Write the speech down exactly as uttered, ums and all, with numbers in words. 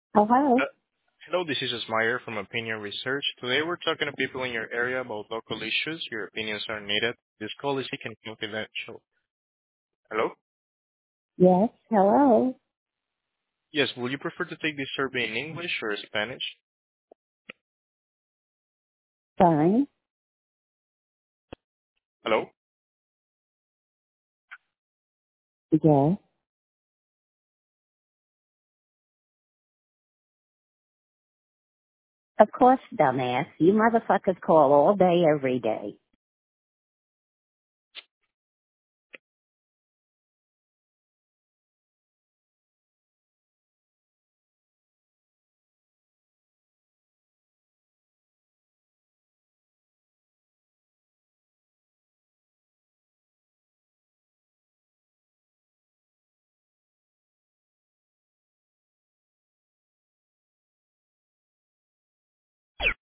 Hello. Uh, Hello, this is Ismail from Opinion Research. Today we're talking to people in your area about local issues. Your opinions are needed. This call is taken confidential. Hello? Yes, hello. Yes, will you prefer to take this survey in English or Spanish? Fine. Hello? Yes. Of course, dumbass. You motherfuckers call all day, every day.